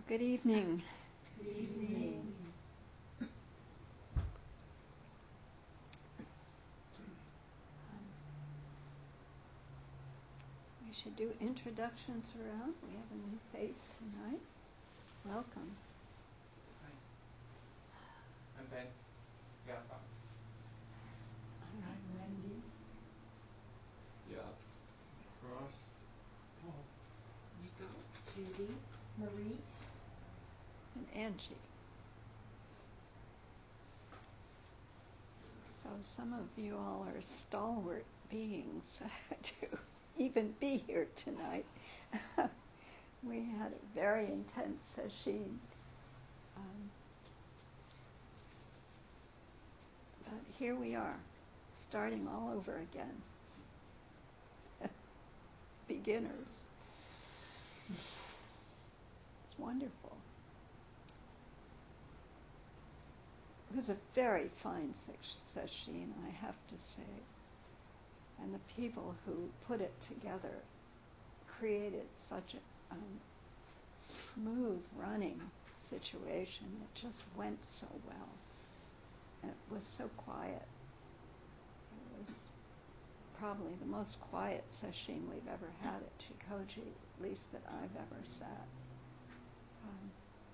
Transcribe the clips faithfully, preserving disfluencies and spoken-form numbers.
Good evening. Good evening. Um, we should do introductions around. We have a new face tonight. Welcome. Hi. I'm Ben. Gapa. I'm Wendy. Yeah. Ross. Paul. Nico. Judy. Marie. And Angie. So some of you all are stalwart beings to even be here tonight. We had a very intense session. Um, but here we are, starting all over again. Beginners. It's wonderful. It was a very fine session, I have to say. And the people who put it together created such a um, smooth running situation. It just went so well. And it was so quiet. It was probably the most quiet session we've ever had at Chikoji, at least that I've ever sat. Um,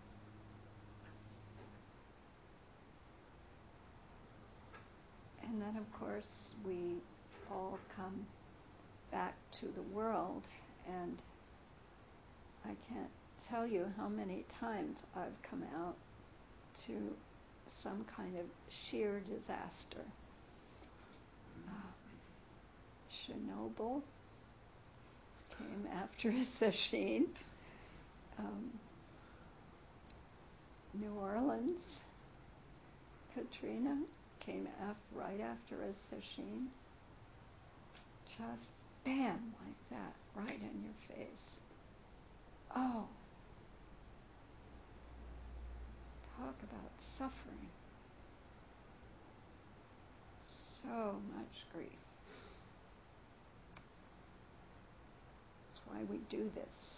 and then, of course, we all come back to the world, and I can't tell you how many times I've come out to some kind of sheer disaster. Uh, Chernobyl came after a session. Um, New Orleans, Katrina came af- right after a session. Just bam, like that, right in your face. Oh, talk about suffering. So much grief. That's why we do this.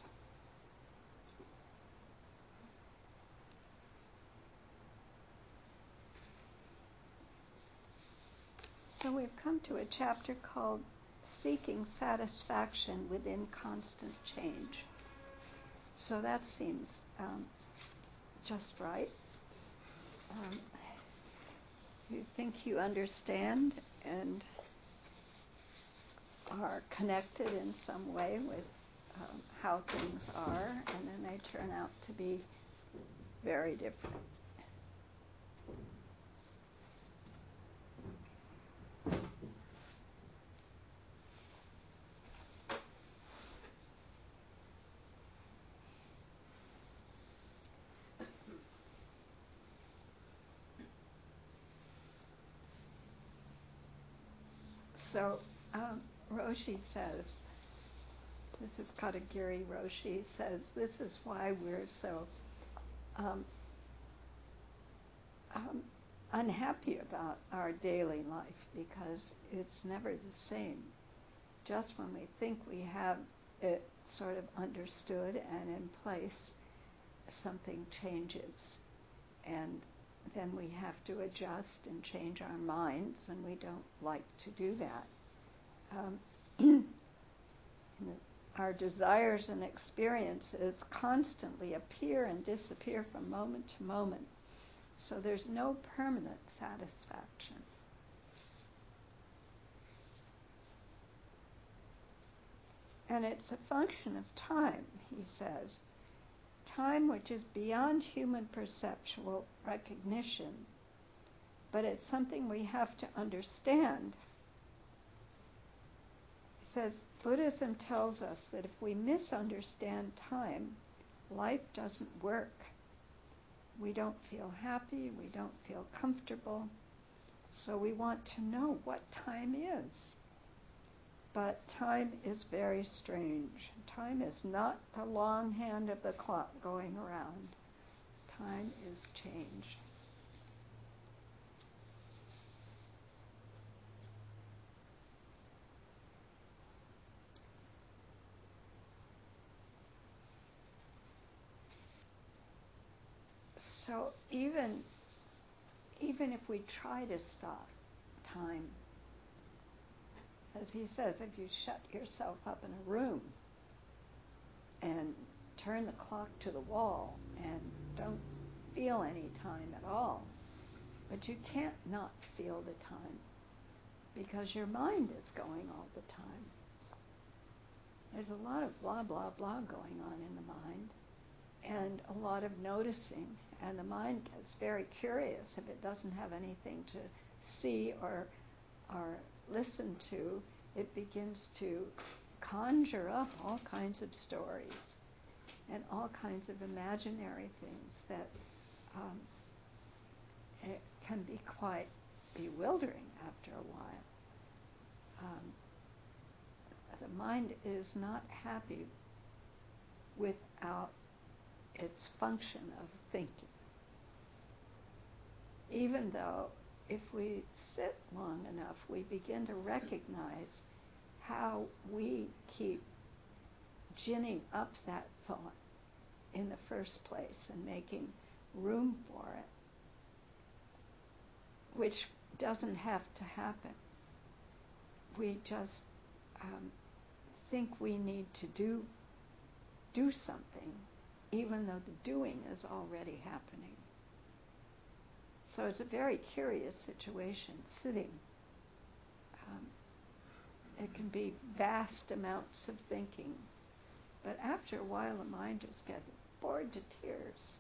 So we've come to a chapter called Seeking Satisfaction Within Constant Change. So that seems um, just right. Um, you think you understand and are connected in some way with um, how things are, and then they turn out to be very different. So um, Roshi says, this is Katagiri Roshi says, this is why we're so um, um, unhappy about our daily life, because it's never the same. Just when we think we have it sort of understood and in place, something changes. And then we have to adjust and change our minds, and we don't like to do that. Um, the, our desires and experiences constantly appear and disappear from moment to moment. So there's no permanent satisfaction. And it's a function of time, he says. Time which is beyond human perceptual recognition, but it's something we have to understand. He says, Buddhism tells us that if we misunderstand time, life doesn't work. We don't feel happy, we don't feel comfortable, so we want to know what time is. But time is very strange. Time is not the long hand of the clock going around. Time is change. So even even if we try to stop time, as he says, if you shut yourself up in a room and turn the clock to the wall and don't feel any time at all, but you can't not feel the time because your mind is going all the time. There's a lot of blah, blah, blah going on in the mind and a lot of noticing, and the mind gets very curious if it doesn't have anything to see or or listen to. It begins to conjure up all kinds of stories and all kinds of imaginary things that um, it can be quite bewildering after a while. Um, the mind is not happy without its function of thinking. Even though if we sit long enough, we begin to recognize how we keep ginning up that thought in the first place and making room for it, which doesn't have to happen. We just um, think we need to do do something, even though the doing is already happening. So it's a very curious situation, sitting. Um, it can be vast amounts of thinking, but after a while the mind just gets bored to tears.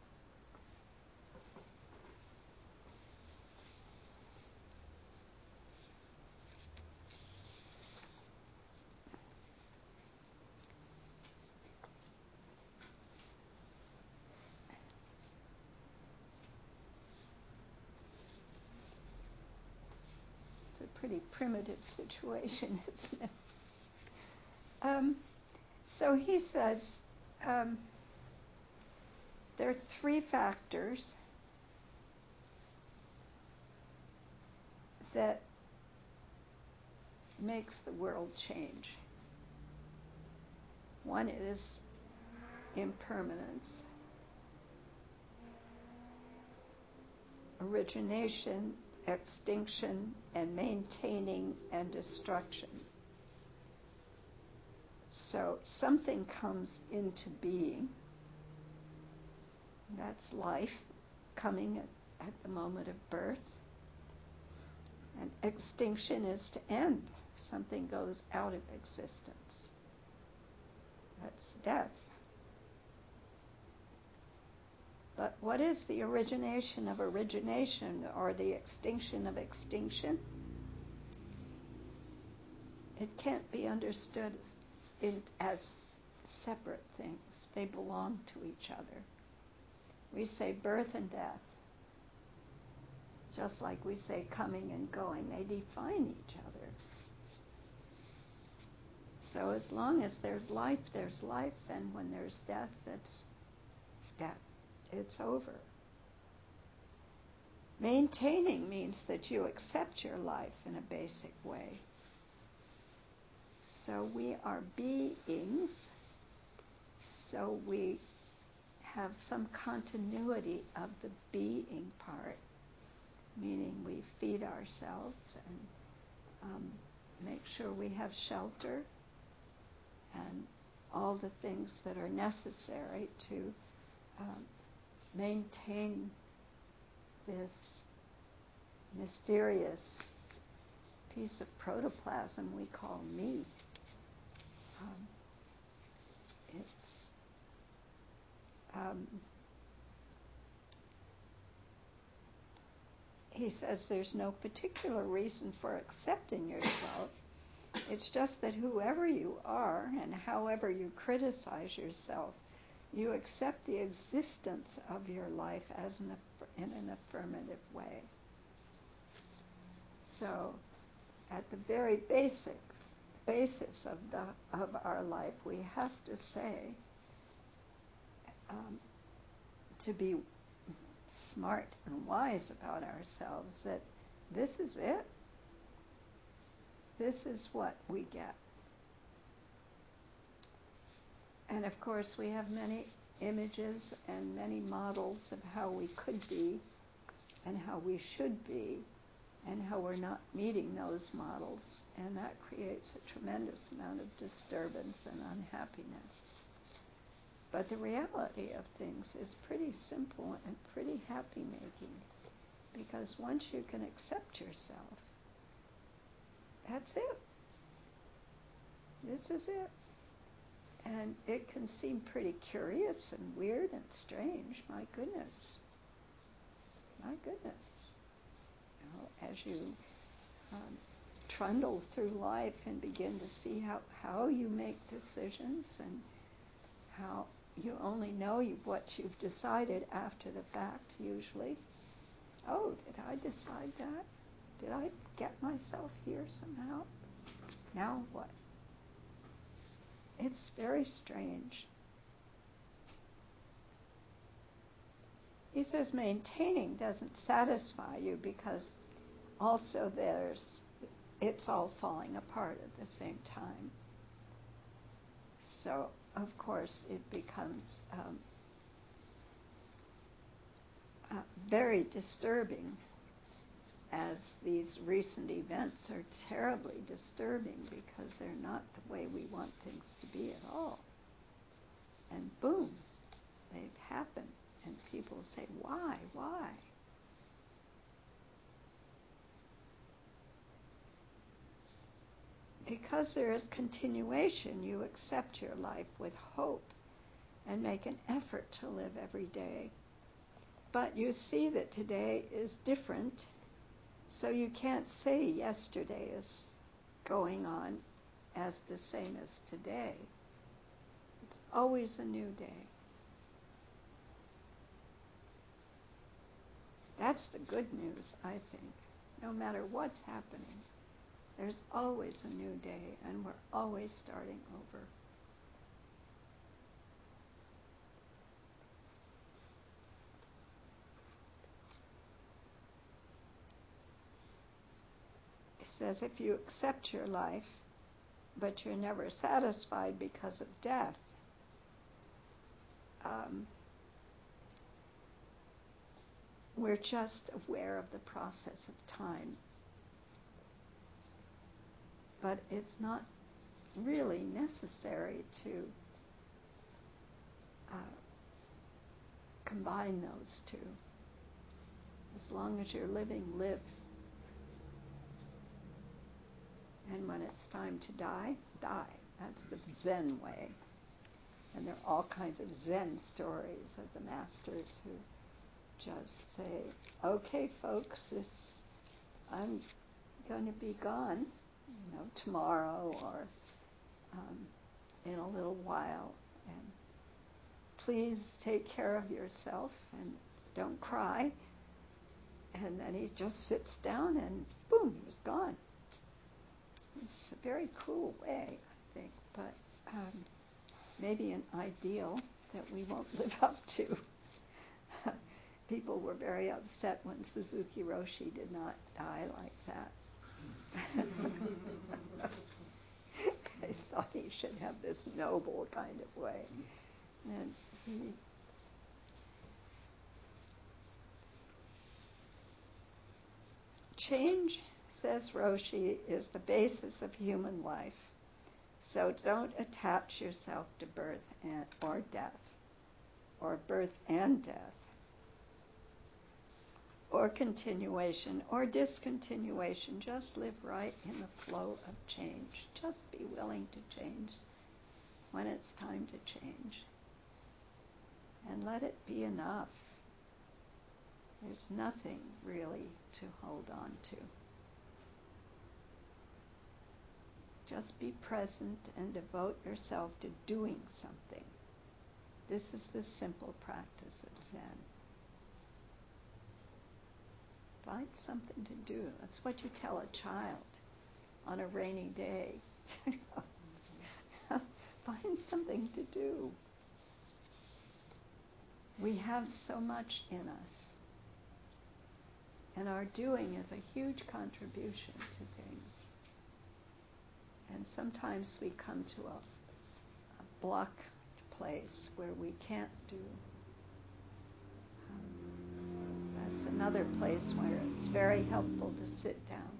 Pretty primitive situation, isn't it? Um, so he says um, there are three factors that makes the world change. One is impermanence, origination, extinction, and maintaining and destruction. So something comes into being. That's life coming at, at the moment of birth. And extinction is to end. Something goes out of existence. That's death. But what is the origination of origination or the extinction of extinction? It can't be understood in, as separate things. They belong to each other. We say birth and death, just like we say coming and going. They define each other. So as long as there's life, there's life, and when there's death, that's death. It's over. Maintaining means that you accept your life in a basic way. So we are beings, so we have some continuity of the being part, meaning we feed ourselves and um, make sure we have shelter and all the things that are necessary to um, maintain this mysterious piece of protoplasm we call me. Um, it's um, he says there's no particular reason for accepting yourself. It's just that whoever you are and however you criticize yourself, you accept the existence of your life as an, in an affirmative way. So, at the very basic basis of the of our life, we have to say, um, to be smart and wise about ourselves, that this is it. This is what we get. And of course, we have many images and many models of how we could be and how we should be and how we're not meeting those models, and that creates a tremendous amount of disturbance and unhappiness. But the reality of things is pretty simple and pretty happy-making, because once you can accept yourself, that's it. This is it. And it can seem pretty curious and weird and strange. My goodness. My goodness. You know, as you um, trundle through life and begin to see how, how you make decisions and how you only know you, what you've decided after the fact, usually. Oh, did I decide that? Did I get myself here somehow? Now what? It's very strange. He says maintaining doesn't satisfy you because also there's, it's all falling apart at the same time. So, of course, it becomes um, uh, very disturbing, as these recent events are terribly disturbing because they're not the way we want things to be at all. And boom, they've happened. And people say, why, why? Because there is continuation, you accept your life with hope and make an effort to live every day. But you see that today is different, so you can't say yesterday is going on as the same as today. It's always a new day. That's the good news, I think. No matter what's happening, there's always a new day, and we're always starting over. He says if you accept your life, but you're never satisfied because of death, um, we're just aware of the process of time. But it's not really necessary to uh, combine those two. As long as you're living, live. And when it's time to die, die. That's the Zen way. And there are all kinds of Zen stories of the masters who just say, okay, folks, this, I'm going to be gone, you know, tomorrow or um, in a little while. And please take care of yourself and don't cry. And then he just sits down and boom, he was gone. It's a very cool way, I think, but um, maybe an ideal that we won't live up to. People were very upset when Suzuki Roshi did not die like that. They thought he should have this noble kind of way. And he change, says Roshi, is the basis of human life. So don't attach yourself to birth and, or death, or birth and death, or continuation, or discontinuation. Just live right in the flow of change. Just be willing to change when it's time to change. And let it be enough. There's nothing really to hold on to. Just be present and devote yourself to doing something. This is the simple practice of Zen. Find something to do. That's what you tell a child on a rainy day. Find something to do. We have so much in us. And our doing is a huge contribution to things. And sometimes we come to a, a block place where we can't do. Um, that's another place where it's very helpful to sit down.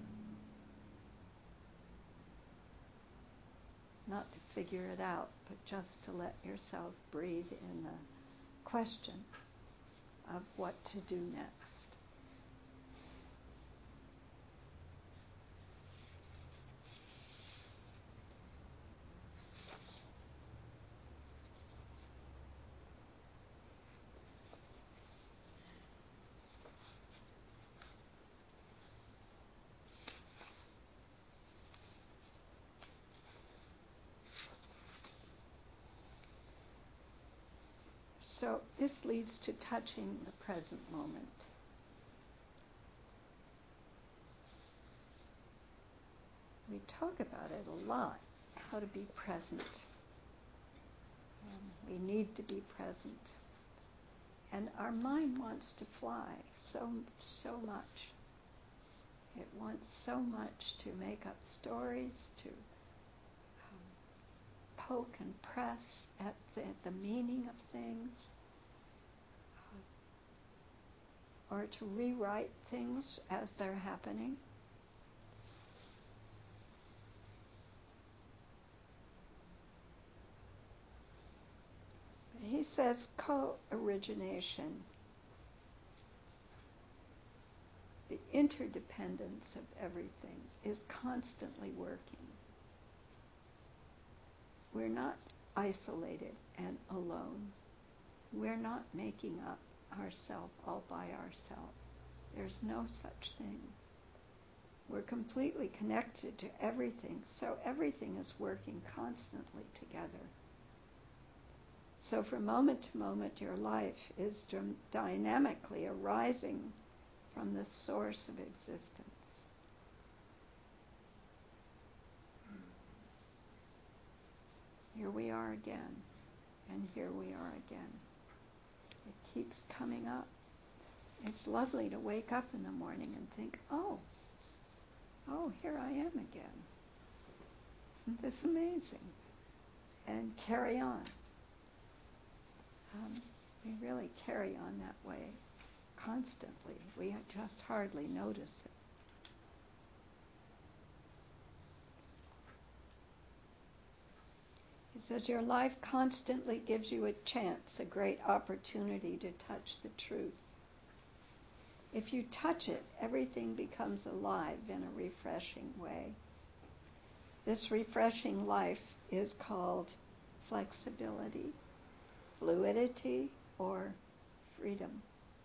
Not to figure it out, but just to let yourself breathe in the question of what to do next. So this leads to touching the present moment. We talk about it a lot, how to be present. Um, we need to be present. And our mind wants to fly so, so much. It wants so much to make up stories, to um, poke and press at the, at the meaning of things, uh, or to rewrite things as they're happening. He says co-origination, the interdependence of everything, is constantly working. We're not isolated and alone. We're not making up ourselves all by ourselves. There's no such thing. We're completely connected to everything, so everything is working constantly together. So from moment to moment, your life is dynamically arising from the source of existence. Here we are again, and here we are again. It keeps coming up. It's lovely to wake up in the morning and think, oh, oh, here I am again. Isn't this amazing? And carry on. Um, we really carry on that way constantly. We just hardly notice it. He says, your life constantly gives you a chance, a great opportunity to touch the truth. If you touch it, everything becomes alive in a refreshing way. This refreshing life is called flexibility, fluidity, or freedom.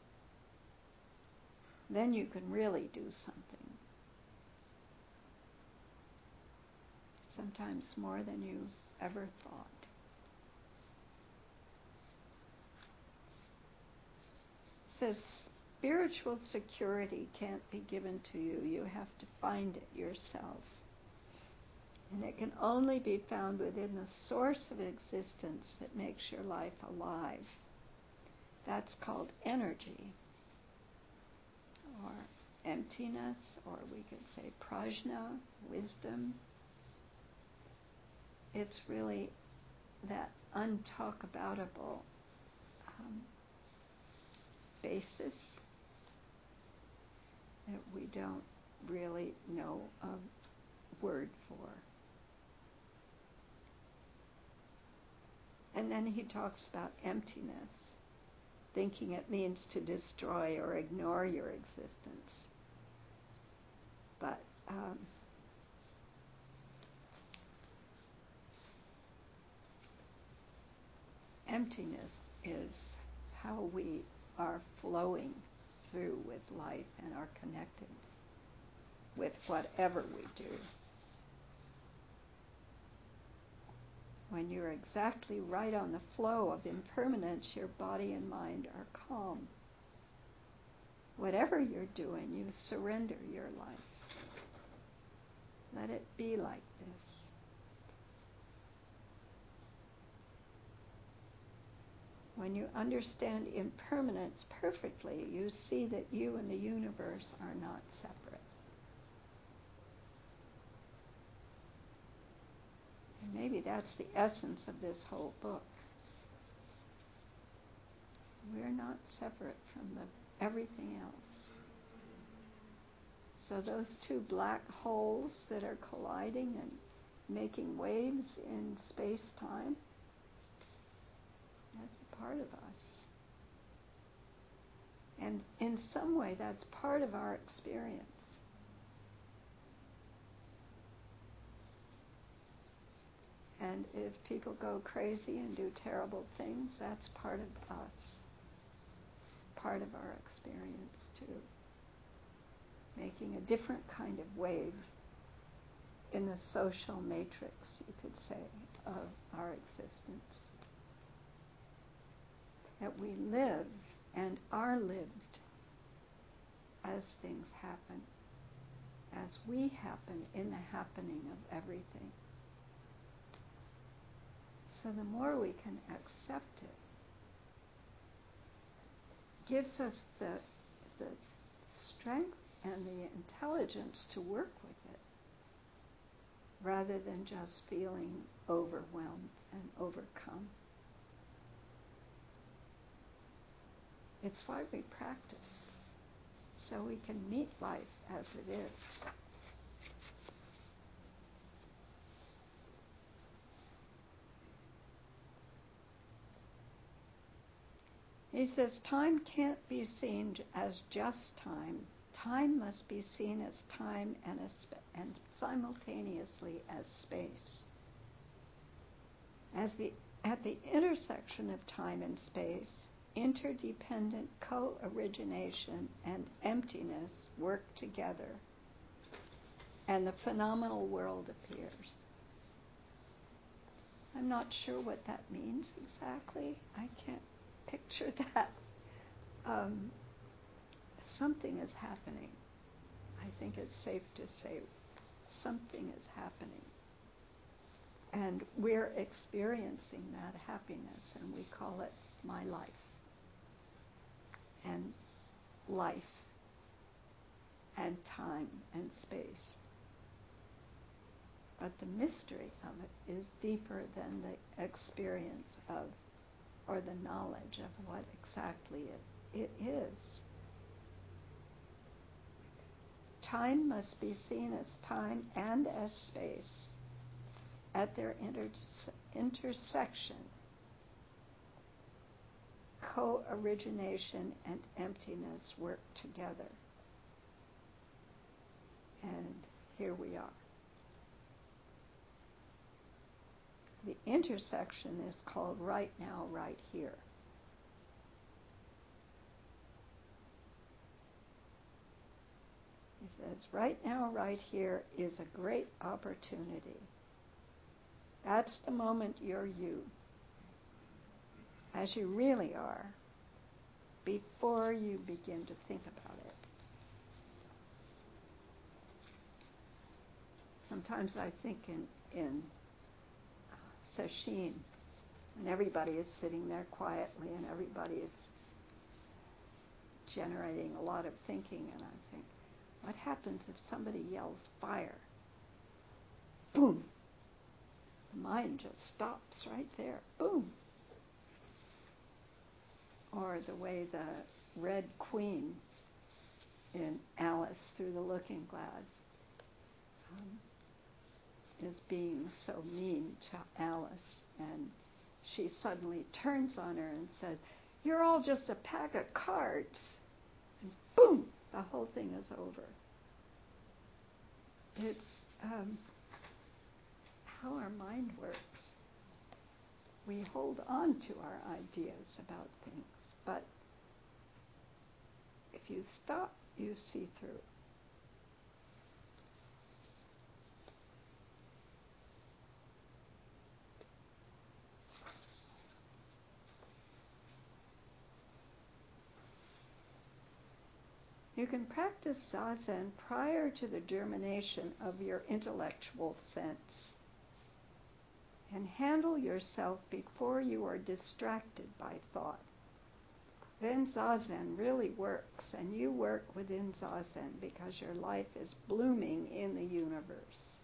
Then you can really do something. Sometimes more than you ever thought. It says spiritual security can't be given to you. You have to find it yourself. And it can only be found within the source of existence that makes your life alive. That's called energy, or emptiness, or we could say prajna, wisdom. It's really that untalkaboutable um, basis that we don't really know a word for. And then he talks about emptiness, thinking it means to destroy or ignore your existence. But um, emptiness is how we are flowing through with life and are connected with whatever we do. When you're exactly right on the flow of impermanence, your body and mind are calm. Whatever you're doing, you surrender your life. Let it be like this. When you understand impermanence perfectly, you see that you and the universe are not separate. And maybe that's the essence of this whole book. We're not separate from the, everything else. So those two black holes that are colliding and making waves in space-time, that's a part of us. And in some way, that's part of our experience. And if people go crazy and do terrible things, that's part of us, part of our experience too. Making a different kind of wave in the social matrix, you could say, of our existence. That we live and are lived as things happen, as we happen in the happening of everything. So the more we can accept it, gives us the, the strength and the intelligence to work with it, rather than just feeling overwhelmed and overcome. It's why we practice, so we can meet life as it is. He says, time can't be seen as just time. Time must be seen as time and, a sp- and simultaneously as space. As the, at the intersection of time and space, interdependent co-origination and emptiness work together, and the phenomenal world appears. I'm not sure what that means exactly. I can't picture that. Um, something is happening. I think it's safe to say something is happening. And we're experiencing that happiness, and we call it my life. And life, and time, and space. But the mystery of it is deeper than the experience of, or the knowledge of what exactly it, it is. Time must be seen as time and as space. At their inter- intersection, co-origination and emptiness work together. And here we are. The intersection is called right now, right here. He says, right now, right here is a great opportunity. That's the moment you're you, as you really are, before you begin to think about it. Sometimes I think in, in sesshin, when everybody is sitting there quietly and everybody is generating a lot of thinking, and I think, what happens if somebody yells fire? Boom! The mind just stops right there. Boom! Or the way the Red Queen in Alice Through the Looking Glass um, is being so mean to Alice, and she suddenly turns on her and says, "You're all just a pack of cards." And boom! The whole thing is over. It's um, how our mind works. We hold on to our ideas about things, but if you stop, you see through. You can practice zazen prior to the germination of your intellectual sense, and handle yourself before you are distracted by thought. Then zazen really works, and you work within zazen because your life is blooming in the universe.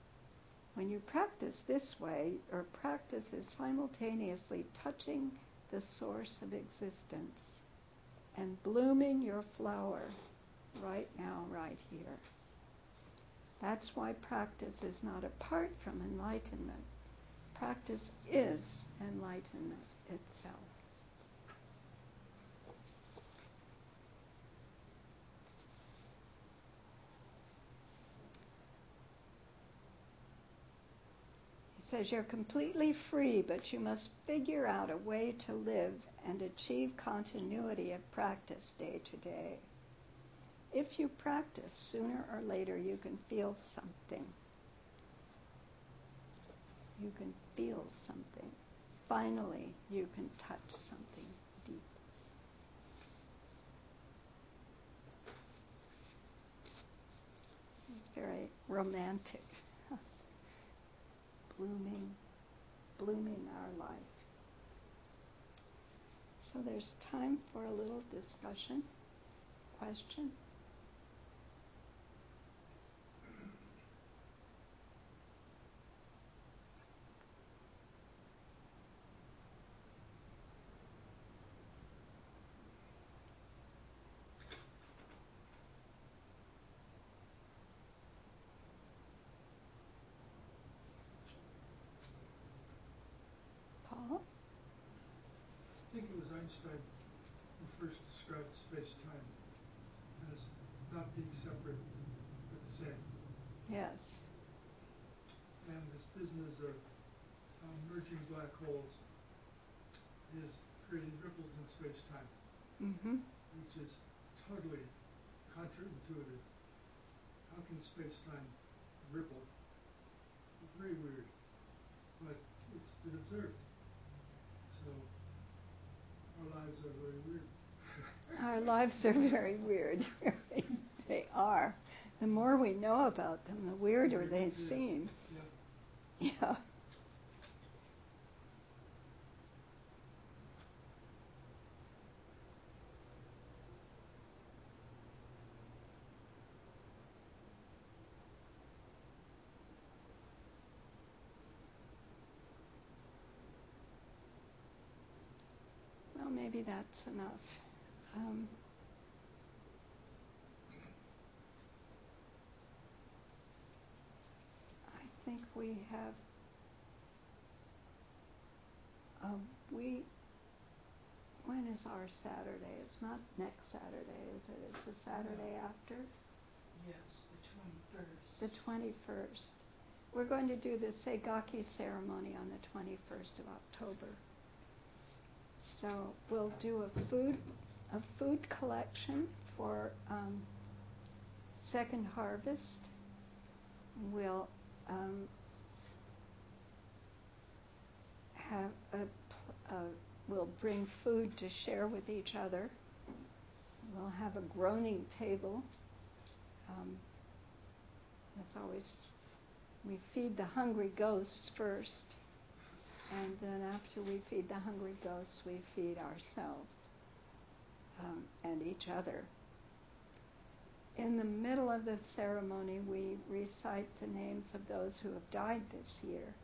When you practice this way, your practice is simultaneously touching the source of existence and blooming your flower right now, right here. That's why practice is not apart from enlightenment. Practice is enlightenment itself. He says you're completely free, but you must figure out a way to live and achieve continuity of practice day to day. If you practice, sooner or later you can feel something. You can feel something. Finally, you can touch something deep. It's very romantic. blooming, blooming our life. So there's time for a little discussion, question. I think it was Einstein who first described space-time as not being separate but the same. Yes. And this business of um, merging black holes is creating ripples in space-time, Mm-hmm. which is totally counterintuitive. How can space-time ripple? It's very weird, but it's been observed. So our lives are very weird. Our lives are very weird. They are. The more we know about them, the weirder they Yeah. seem. Yeah. Yeah. Well, maybe that's enough. Um, I think we have a week. When is our Saturday? It's not next Saturday, is it? It's the Saturday after? Yes, the twenty-first. The twenty-first. We're going to do the Seigaki ceremony on the twenty-first of October. So we'll do a food a food collection for um, Second Harvest. We'll um, have a, a we'll bring food to share with each other. We'll have a groaning table. Um, that's always we feed the hungry ghosts first. And then after we feed the hungry ghosts, we feed ourselves um, and each other. In the middle of the ceremony, we recite the names of those who have died this year.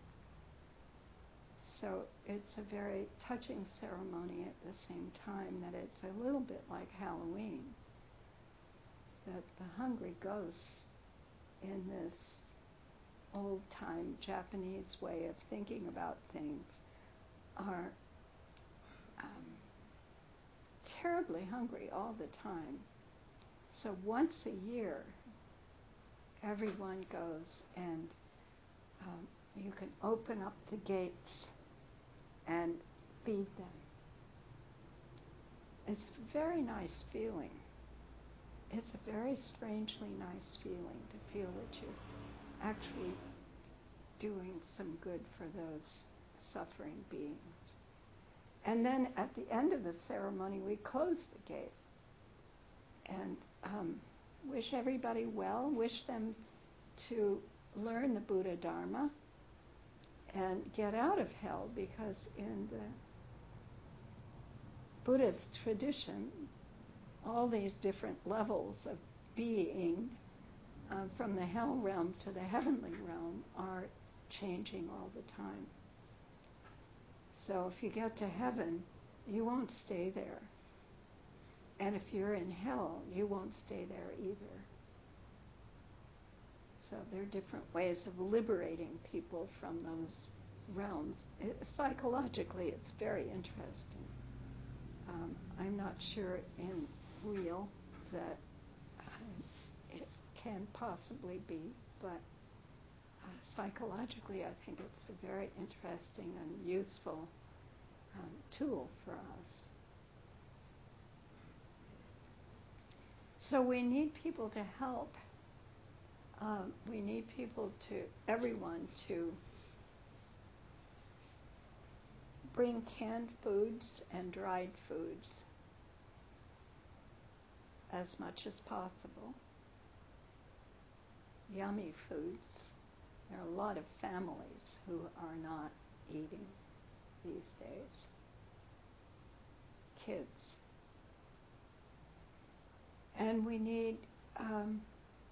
So it's a very touching ceremony at the same time that it's a little bit like Halloween. That the hungry ghosts in this old-time Japanese way of thinking about things are um, terribly hungry all the time. So once a year, everyone goes and um, you can open up the gates and feed them. It's a very nice feeling. It's a very strangely nice feeling to feel that you're actually doing some good for those suffering beings. And then at the end of the ceremony, we close the gate and um, wish everybody well, wish them to learn the Buddha Dharma and get out of hell, because in the Buddhist tradition, all these different levels of being uh, from the hell realm to the heavenly realm are changing all the time. So if you get to heaven, you won't stay there. And if you're in hell, you won't stay there either. So there are different ways of liberating people from those realms. It, psychologically, it's very interesting. Um, I'm not sure in real that uh, it can possibly be, but uh, psychologically, I think it's a very interesting and useful um, tool for us. So we need people to help. Um, we need people to, everyone to bring canned foods and dried foods as much as possible. Yummy foods. There are a lot of families who are not eating these days. Kids. And we need um,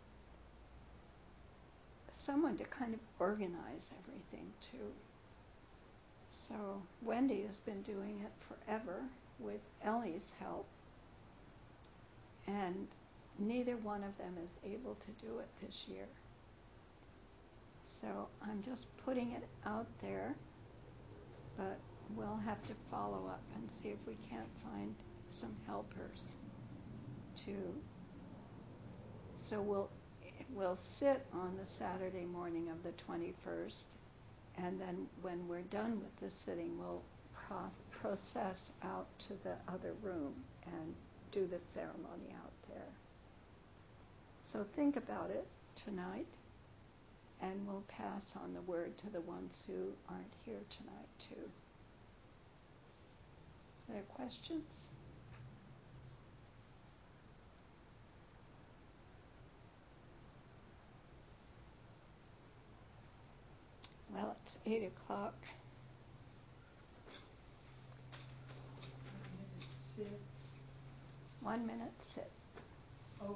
someone to kind of organize everything too. So Wendy has been doing it forever with Ellie's help, and neither one of them is able to do it this year. So I'm just putting it out there, but we'll have to follow up and see if we can't find some helpers to. So we'll we'll sit on the Saturday morning of the twenty-first, and then when we're done with the sitting, we'll pro- process out to the other room and do the ceremony out there. So think about it tonight, and we'll pass on the word to the ones who aren't here tonight too. Are there questions? Well, it's eight o'clock. Sit. One minute sit.